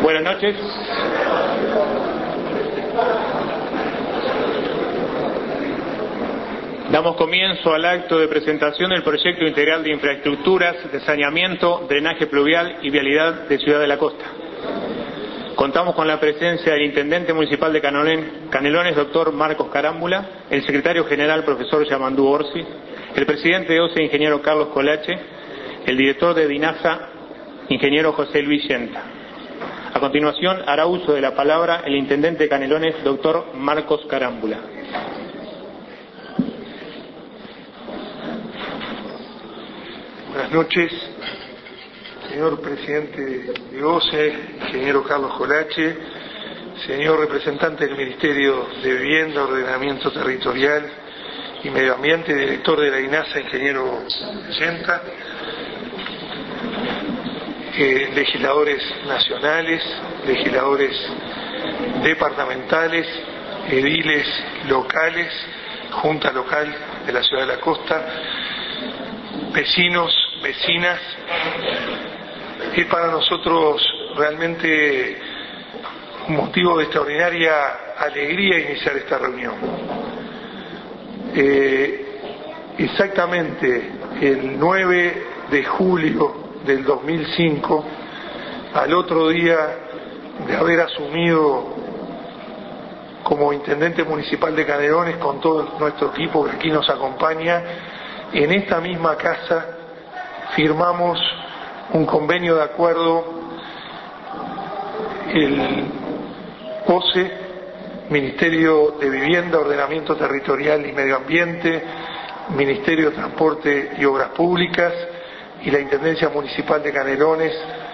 Buenas noches. Damos comienzo al acto de presentación del proyecto integral de infraestructuras de saneamiento, drenaje pluvial y vialidad de Ciudad de la Costa. Contamos con la presencia del Intendente Municipal de Canelones, doctor Marcos Carámbula, el Secretario General, profesor Yamandú Orsi, el Presidente de OCE, ingeniero Carlos Colache, el Director de DINASA, ingeniero José Luis Yenta. A continuación, hará uso de la palabra el Intendente de Canelones, doctor Marcos Carámbula. Buenas noches, señor Presidente de OCE, ingeniero Carlos Colache, señor representante del Ministerio de Vivienda, Ordenamiento Territorial y Medio Ambiente, director de la DINASA, ingeniero Yenta, legisladores nacionales, legisladores departamentales, ediles locales, Junta Local de la Ciudad de la Costa, vecinos, vecinas. Es para nosotros realmente un motivo de extraordinaria alegría iniciar esta reunión. Exactamente el 9 de julio del 2005, al otro día de haber asumido como Intendente Municipal de Canelones con todo nuestro equipo que aquí nos acompaña, en esta misma casa firmamos un convenio de acuerdo, el OCE, Ministerio de Vivienda, Ordenamiento Territorial y Medio Ambiente, Ministerio de Transporte y Obras Públicas y la Intendencia Municipal de Canelones,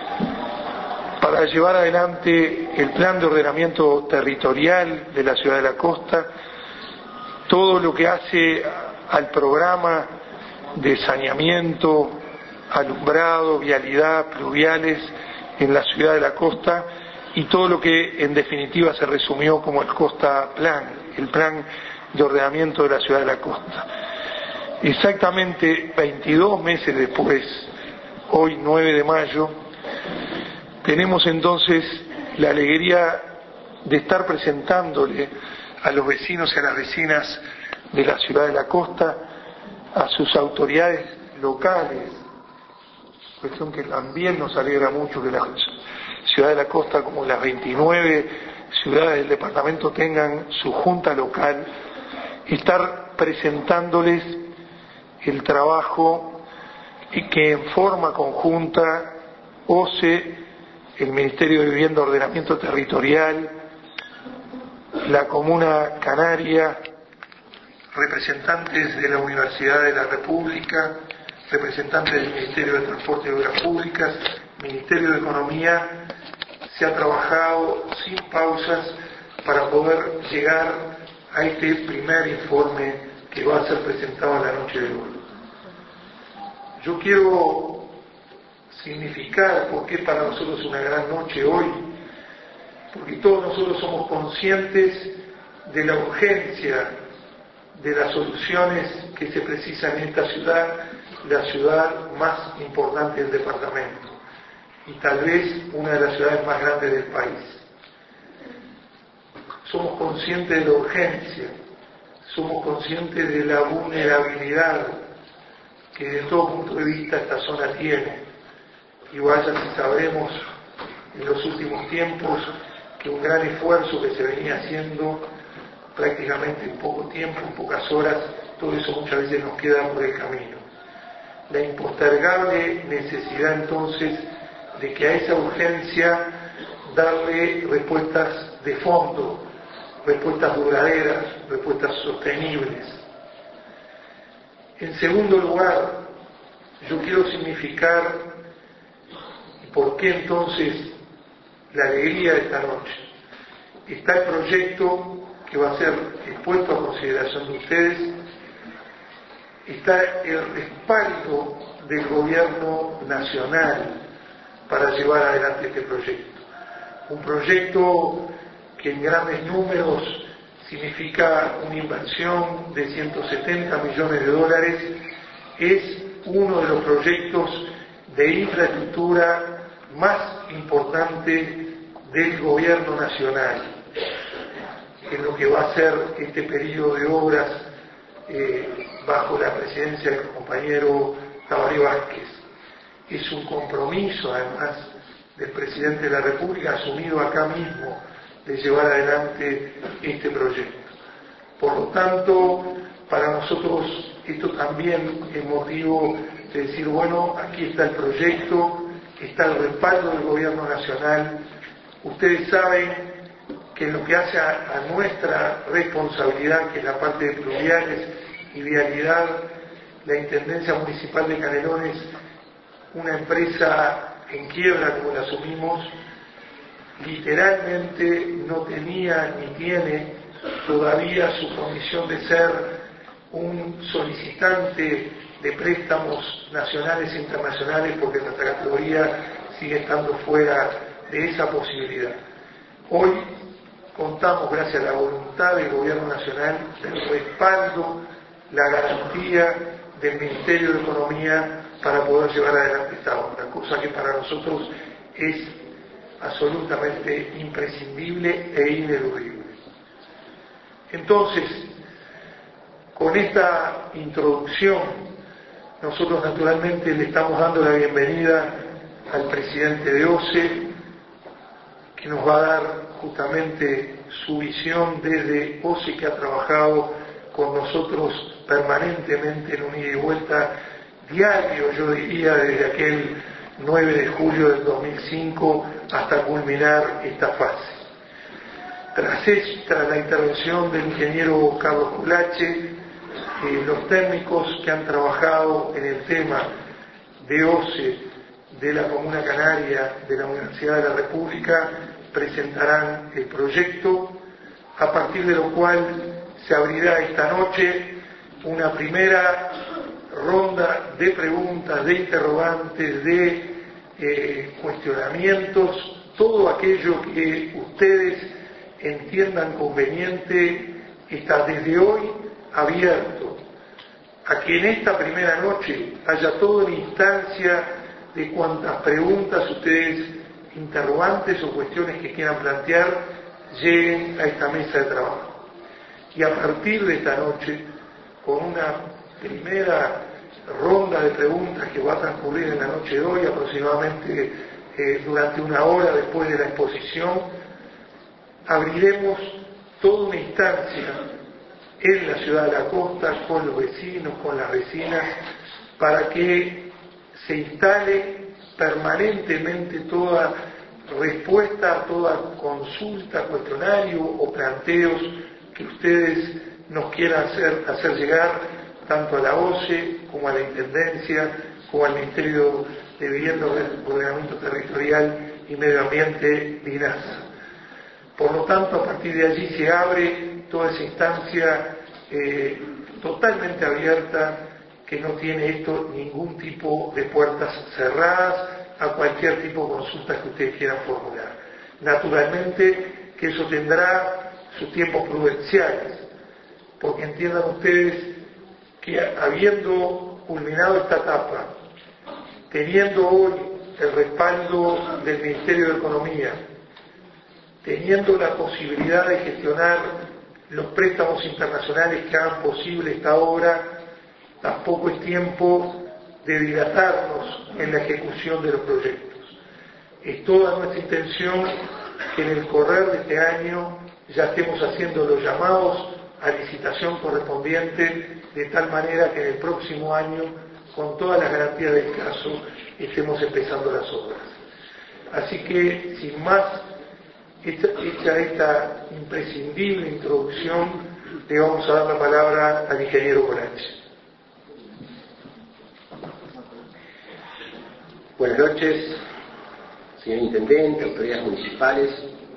para llevar adelante el plan de ordenamiento territorial de la Ciudad de la Costa, todo lo que hace al programa de saneamiento, alumbrado, vialidad, pluviales en la Ciudad de la Costa, y todo lo que en definitiva se resumió como el Costa Plan, el plan de ordenamiento de la Ciudad de la Costa. Exactamente 22 meses después, hoy 9 de mayo, tenemos entonces la alegría de estar presentándole a los vecinos y a las vecinas de la Ciudad de la Costa, a sus autoridades locales, cuestión que también nos alegra mucho que la Ciudad de la Costa, como las 29 ciudades del departamento, tengan su junta local, estar presentándoles el trabajo que en forma conjunta OCE, el Ministerio de Vivienda, Ordenamiento Territorial, la Comuna Canaria, representantes de la Universidad de la República, representantes del Ministerio de Transporte y Obras Públicas, Ministerio de Economía, se ha trabajado sin pausas para poder llegar a este primer informe que va a ser presentado en la noche de hoy. Yo quiero significar por qué para nosotros es una gran noche hoy, porque todos nosotros somos conscientes de la urgencia de las soluciones que se precisan en esta ciudad, la ciudad más importante del departamento y tal vez una de las ciudades más grandes del país. Somos conscientes de la urgencia, somos conscientes de la vulnerabilidad que de todo punto de vista esta zona tiene, y vaya si sabremos en los últimos tiempos que un gran esfuerzo que se venía haciendo prácticamente en poco tiempo, en pocas horas, todo eso muchas veces nos queda por el camino. La impostergable necesidad entonces de que a esa urgencia darle respuestas de fondo, respuestas duraderas, respuestas sostenibles. En segundo lugar, yo quiero significar por qué entonces la alegría de esta noche. Está el proyecto que va a ser expuesto a consideración de ustedes, está el respaldo del gobierno nacional para llevar adelante este proyecto. Un proyecto que en grandes números significa una inversión de 170 millones de dólares, es uno de los proyectos de infraestructura más importante del Gobierno Nacional en lo que va a ser este periodo de obras bajo la presidencia del compañero Tabaré Vázquez. Es un compromiso, además, del presidente de la República, asumido acá mismo, de llevar adelante este proyecto. Por lo tanto, para nosotros esto también es motivo de decir, bueno, aquí está el proyecto, está el respaldo del Gobierno Nacional. Ustedes saben que en lo que hace a nuestra responsabilidad, que es la parte de pluviales y vialidad, la Intendencia Municipal de Canelones, una empresa en quiebra como la asumimos, literalmente no tenía ni tiene todavía su condición de ser un solicitante de préstamos nacionales e internacionales, porque nuestra categoría sigue estando fuera de esa posibilidad. Hoy contamos, gracias a la voluntad del Gobierno Nacional, del respaldo, la garantía del Ministerio de Economía para poder llevar adelante esta obra, cosa que para nosotros es absolutamente imprescindible e ineludible. Entonces, con esta introducción, nosotros naturalmente le estamos dando la bienvenida al presidente de OCE, que nos va a dar justamente su visión desde OCE, que ha trabajado con nosotros permanentemente en un ida y vuelta diario, yo diría, desde aquel 9 de julio del 2005 hasta culminar esta fase. Tras la intervención del ingeniero Carlos Culache, los técnicos que han trabajado en el tema de OCE, de la Comuna Canaria, de la Universidad de la República, presentarán el proyecto, a partir de lo cual se abrirá esta noche una primera ronda de preguntas, de interrogantes, de cuestionamientos, todo aquello que ustedes entiendan conveniente está desde hoy abierto a que en esta primera noche haya toda una instancia de cuantas preguntas ustedes, interrogantes o cuestiones que quieran plantear, lleguen a esta mesa de trabajo. Y a partir de esta noche, con una primera ronda de preguntas que va a transcurrir en la noche de hoy, aproximadamente durante una hora después de la exposición, abriremos toda una instancia en la ciudad de la costa, con los vecinos, con las vecinas, para que se instale permanentemente toda respuesta, toda consulta, cuestionario o planteos que ustedes nos quieran hacer llegar tanto a la OCE como a la Intendencia, como al Ministerio de Vivienda, Ordenamiento Territorial y Medio Ambiente, DINASA. Por lo tanto, a partir de allí se abre toda esa instancia totalmente abierta, que no tiene esto ningún tipo de puertas cerradas a cualquier tipo de consulta que ustedes quieran formular. Naturalmente que eso tendrá sus tiempos prudenciales, porque entiendan ustedes que habiendo culminado esta etapa, teniendo hoy el respaldo del Ministerio de Economía, teniendo la posibilidad de gestionar los préstamos internacionales que hagan posible esta obra, tampoco es tiempo de dilatarnos en la ejecución de los proyectos. Es toda nuestra intención que en el correr de este año ya estemos haciendo los llamados a licitación correspondiente, de tal manera que en el próximo año, con todas las garantías del caso, estemos empezando las obras. Así que, sin más, hecha esta imprescindible introducción, le vamos a dar la palabra al ingeniero Colache. Buenas noches, señor Intendente, autoridades municipales,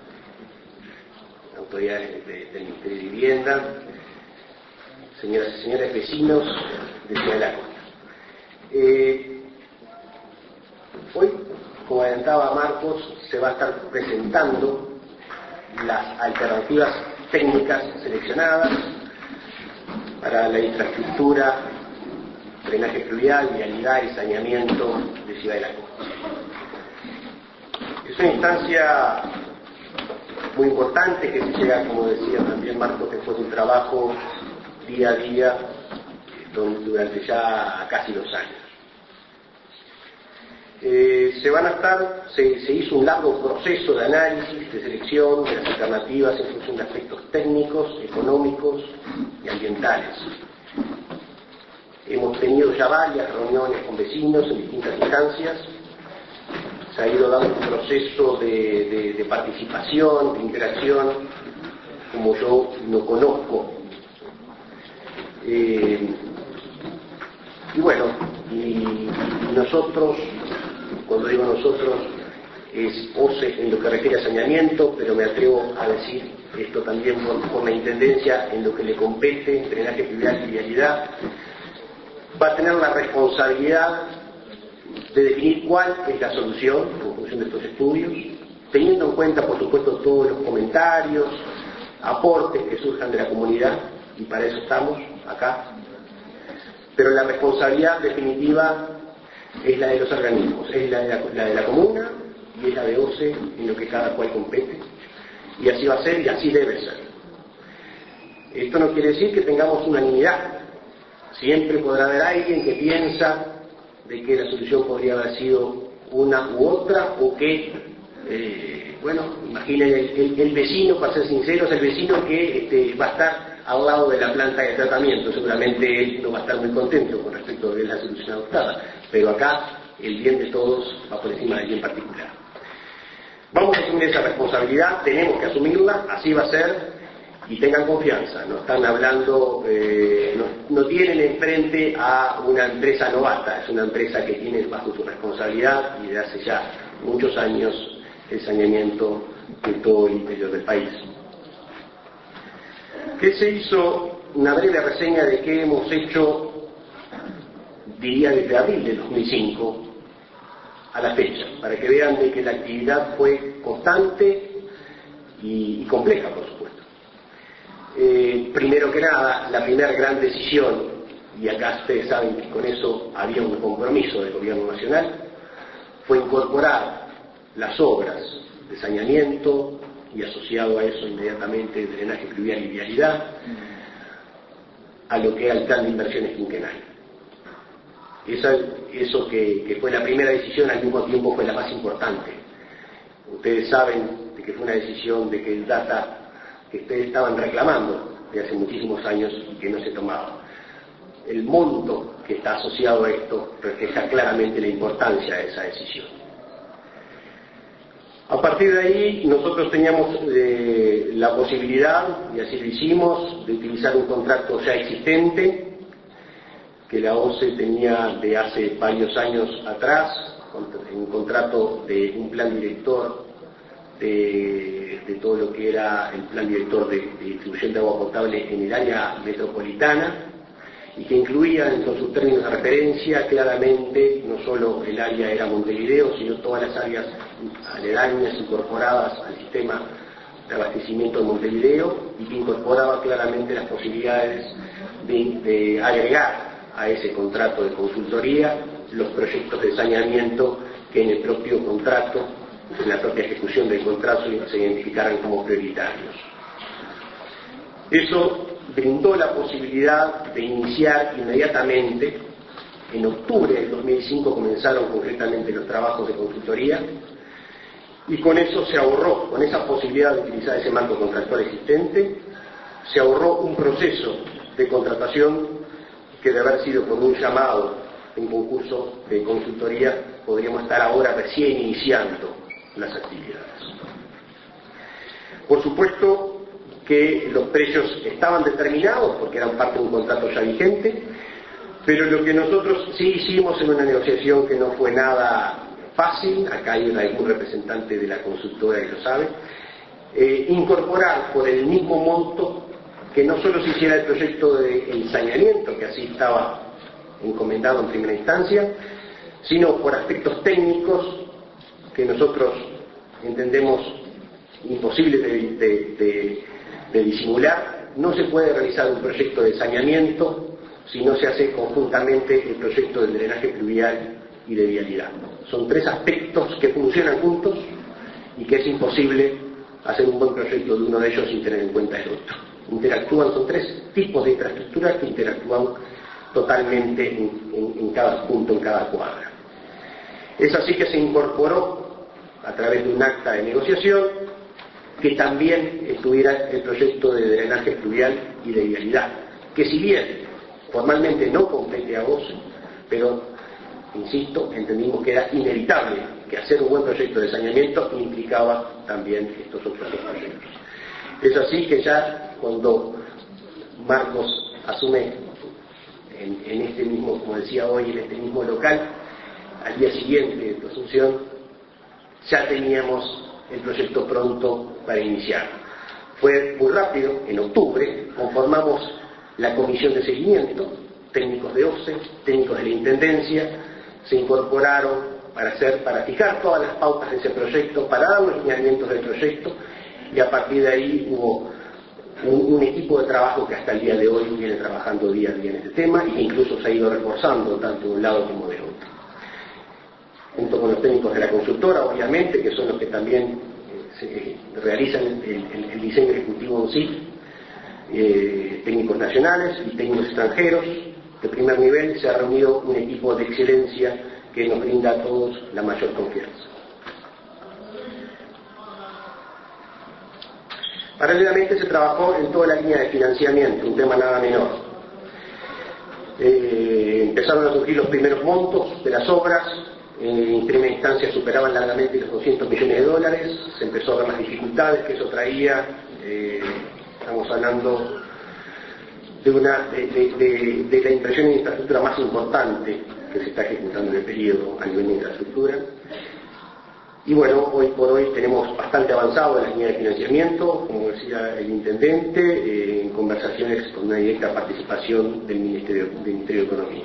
autoridades del Ministerio de Vivienda, señoras y señores vecinos de Ciudad de la Costa. Hoy, como adelantaba Marcos, se va a estar presentando las alternativas técnicas seleccionadas para la infraestructura, drenaje pluvial, vialidad y saneamiento de Ciudad de la Costa. Es una instancia muy importante que se llega, como decía también Marcos, que fue un trabajo día a día durante ya casi 2 años. Se hizo un largo proceso de análisis, de selección de las alternativas en función de aspectos técnicos, económicos y ambientales. Hemos tenido ya varias reuniones con vecinos en distintas instancias. Se ha ido dando un proceso de participación, de interacción, como yo lo conozco. Y nosotros, cuando digo nosotros, es OCE en lo que refiere a saneamiento, pero me atrevo a decir esto también por la Intendencia en lo que le compete, drenaje pluvial y vialidad, va a tener la responsabilidad de definir cuál es la solución en función de estos estudios, teniendo en cuenta, por supuesto, todos los comentarios, aportes que surjan de la comunidad, y para eso estamos acá. Pero la responsabilidad definitiva es la de los organismos, es la de la comuna y es la de OCE en lo que cada cual compete, y así va a ser y así debe ser. Esto no quiere decir que tengamos unanimidad. Siempre podrá haber alguien que piensa de que la solución podría haber sido una u otra, o que, imaginen el vecino, para ser sinceros, el vecino que va a estar al lado de la planta de tratamiento, seguramente él no va a estar muy contento con respecto de la solución adoptada, pero acá el bien de todos va por encima del bien particular. Vamos a asumir esa responsabilidad, tenemos que asumirla, así va a ser. Y tengan confianza, no están hablando, no tienen enfrente a una empresa novata, es una empresa que tiene bajo su responsabilidad y de hace ya muchos años el saneamiento de todo el interior del país. ¿Qué se hizo? Una breve reseña de qué hemos hecho, diría desde abril de 2005 a la fecha, para que vean de que la actividad fue constante y compleja, por supuesto. Primero que nada, la primera gran decisión, y acá ustedes saben que con eso había un compromiso del Gobierno Nacional, fue incorporar las obras de saneamiento y asociado a eso inmediatamente drenaje pluvial y vialidad a lo que era el plan de inversiones quinquenal. Eso que fue la primera decisión, al mismo tiempo fue la más importante. Ustedes saben de que fue una decisión de que el data que ustedes estaban reclamando de hace muchísimos años y que no se tomaba. El monto que está asociado a esto refleja claramente la importancia de esa decisión. A partir de ahí, nosotros teníamos la posibilidad, y así lo hicimos, de utilizar un contrato ya existente, que la OCE tenía de hace varios años atrás, un contrato de un plan director de todo lo que era el plan director de distribución de agua potable en el área metropolitana, y que incluía dentro de sus términos de referencia claramente no solo el área era Montevideo, sino todas las áreas aledañas incorporadas al sistema de abastecimiento de Montevideo, y que incorporaba claramente las posibilidades de agregar a ese contrato de consultoría los proyectos de saneamiento que en el propio contrato, en la propia ejecución del contrato, se identificaran como prioritarios. Eso brindó la posibilidad de iniciar inmediatamente. En octubre del 2005 comenzaron concretamente los trabajos de consultoría, y con eso se ahorró, con esa posibilidad de utilizar ese marco contractual existente, se ahorró un proceso de contratación que, de haber sido con un llamado, un concurso de consultoría, podríamos estar ahora recién iniciando las actividades. Por supuesto que los precios estaban determinados porque eran parte de un contrato ya vigente, pero lo que nosotros sí hicimos en una negociación que no fue nada fácil, acá hay algún representante de la consultora que lo sabe, incorporar por el mismo monto, que no solo se hiciera el proyecto de saneamiento, que así estaba encomendado en primera instancia, sino por aspectos técnicos que nosotros entendemos imposibles de disimular. No se puede realizar un proyecto de saneamiento si no se hace conjuntamente el proyecto del drenaje pluvial y de vialidad. Son tres aspectos que funcionan juntos y que es imposible hacer un buen proyecto de uno de ellos sin tener en cuenta el otro. Interactúan, son tres tipos de infraestructuras que interactúan totalmente en cada punto, en cada cuadra. Es así que se incorporó a través de un acta de negociación que también estuviera el proyecto de drenaje fluvial y de vialidad, que si bien formalmente no compete a OCE, pero, insisto, entendimos que era inevitable que hacer un buen proyecto de saneamiento implicaba también estos otros dos proyectos. Es así que ya cuando Marcos asume en este mismo, como decía hoy, en este mismo local, al día siguiente de su asunción, ya teníamos el proyecto pronto para iniciar. Fue muy rápido, en octubre conformamos la comisión de seguimiento, técnicos de OCE, técnicos de la Intendencia, se incorporaron para fijar todas las pautas de ese proyecto, para dar los lineamientos del proyecto, y a partir de ahí hubo un equipo de trabajo que hasta el día de hoy viene trabajando día a día en este tema y que incluso se ha ido reforzando tanto de un lado como de otro. Junto con los técnicos de la consultora, obviamente, que son los que también realizan el diseño ejecutivo en sí, técnicos nacionales y técnicos extranjeros de primer nivel, se ha reunido un equipo de excelencia que nos brinda a todos la mayor confianza. Paralelamente se trabajó en toda la línea de financiamiento, un tema nada menor. Empezaron a surgir los primeros montos de las obras, en primera instancia superaban largamente los $200 millones, se empezó a ver las dificultades que eso traía, estamos hablando de la inversión en infraestructura más importante que se está ejecutando en el periodo a nivel de infraestructura. Y bueno, hoy por hoy tenemos bastante avanzado en la línea de financiamiento, como decía el intendente, en conversaciones con una directa participación del Ministerio de Economía.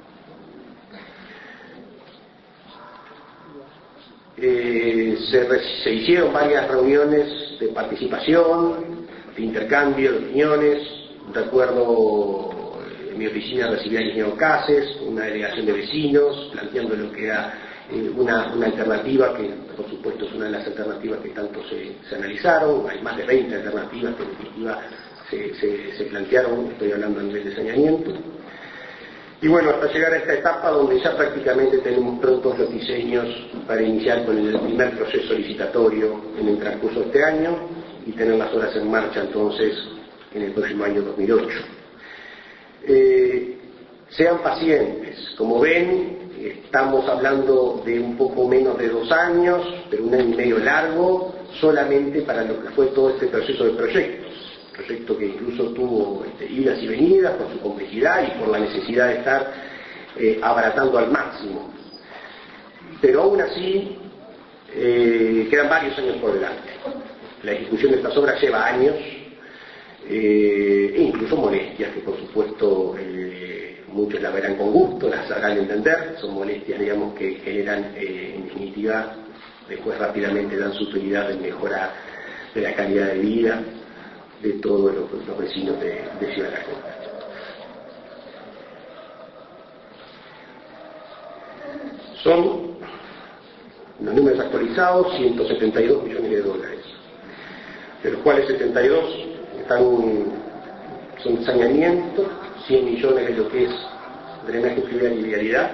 Se hicieron varias reuniones de participación, de intercambio de opiniones. Recuerdo en mi oficina recibí al ingeniero Cases, una delegación de vecinos, planteando lo que era una alternativa que, por supuesto, es una de las alternativas que tanto se analizaron. Hay más de 20 alternativas que en definitiva se plantearon, estoy hablando a nivel de saneamiento. Y bueno, hasta llegar a esta etapa donde ya prácticamente tenemos prontos los diseños para iniciar con el primer proceso licitatorio en el transcurso de este año y tener las obras en marcha entonces en el próximo año 2008. Sean pacientes, como ven, estamos hablando de un poco menos de 2 años, pero 1 año y medio largo, solamente para lo que fue todo este proceso de proyectos. Proyecto que incluso tuvo idas y venidas por su complejidad y por la necesidad de estar abaratando al máximo. Pero aún así quedan varios años por delante. La ejecución de estas obras lleva años, e incluso molestias que por supuesto muchos la verán con gusto, las harán entender, son molestias digamos que generan en definitiva después rápidamente dan su utilidad en mejora de la calidad de vida de todos los vecinos de Ciudad de la Costa. Son los números actualizados, $172 millones, de los cuales 72 son saneamiento, 100 millones de lo que es drenaje fluvial y vialidad.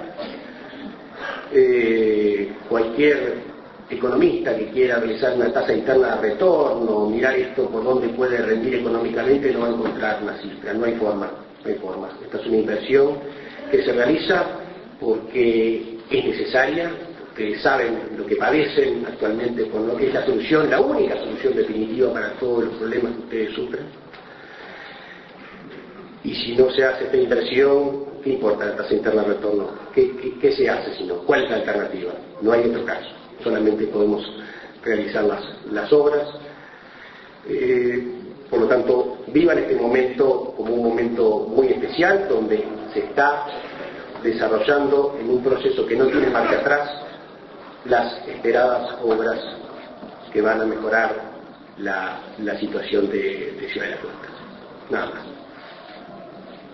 Cualquier economista que quiera realizar una tasa interna de retorno, mirar esto por dónde puede rendir económicamente, no va a encontrar una cifra, no hay forma. Esta es una inversión que se realiza porque es necesaria, que saben lo que padecen actualmente con lo que es la solución, la única solución definitiva para todos los problemas que ustedes sufren. Y si no se hace esta inversión, ¿qué importa la tasa interna de retorno? ¿Qué se hace si no? ¿Cuál es la alternativa? No hay otro caso. Solamente podemos realizar las obras. Por lo tanto, vivan este momento como un momento muy especial, donde se está desarrollando en un proceso que no tiene marcha atrás las esperadas obras que van a mejorar la situación de Ciudad de la Costa. Nada más.